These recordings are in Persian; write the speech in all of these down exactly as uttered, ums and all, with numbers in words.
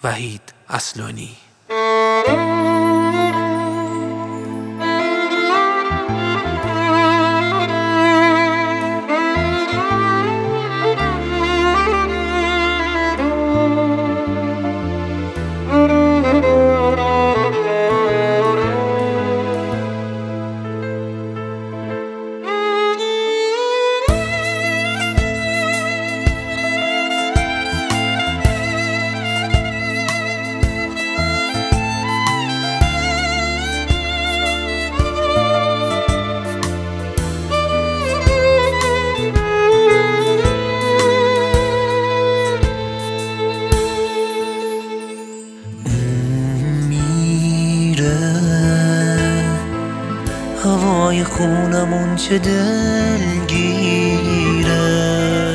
وحید اصلانی. هوای خونمون چه دلگیره،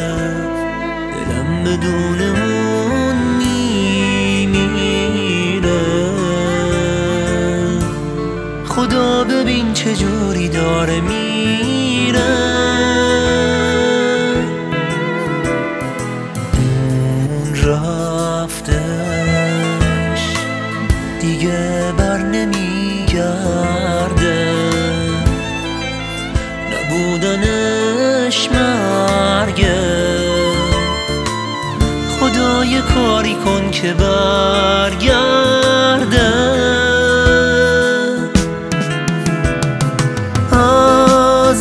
دلم بدون اون میمیره. خدا ببین چه جوری داره میره. اون رفتش دیگه بر نمیگرده، بودنش مرگه. خدا یه کاری کن که برگرده. از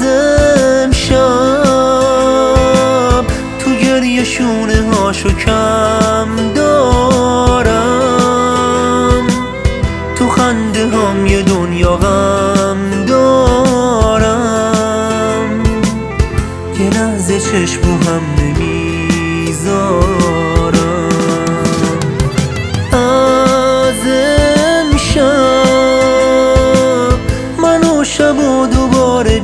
امشب تو گریه شونه هاشو کم دارم، تو خنده هم یه دنیا غم دارم. یه لحظه چشمو هم نمیذارم. از امشب منو شب و دوباره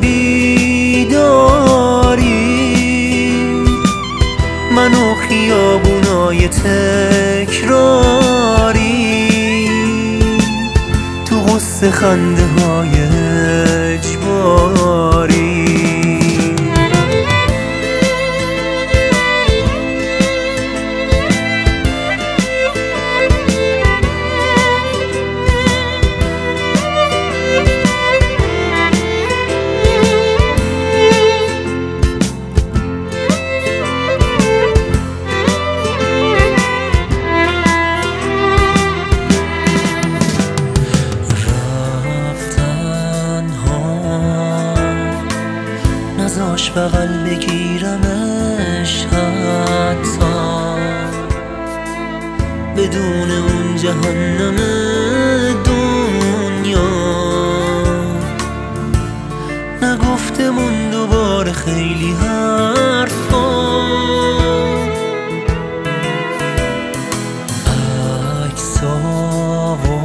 بیداری، منو خیابونای تکراری، تو غصه خنده های اجباری. نذاش بغل بگیرمش حتی، بدون اون جهنم دنیا. نگفتمون دوباره خیلی حرفا، عکس‌ها و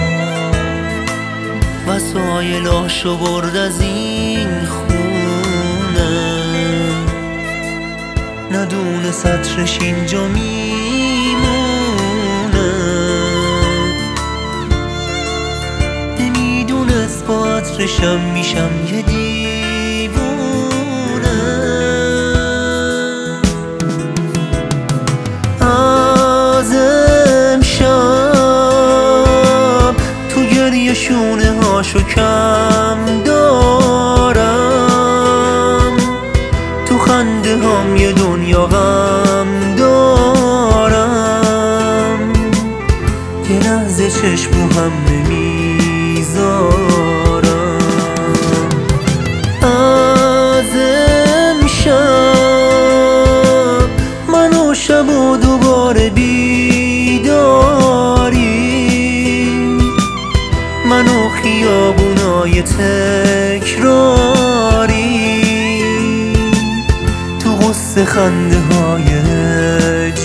وسایلاشو برد از این ندونه سطرش اینجا میمونه. نمیدونست با عطرشم میشم یه دیوونه. از امشب تو گریه شونه هاشو کم دارم، تو خنده هم یه دنیا غم دارم. یه لحظه چشمو هم نمیذارم. از امشب منو شب و دوباره بیداری، منو خیابونای تکراری، تو غصه خنده های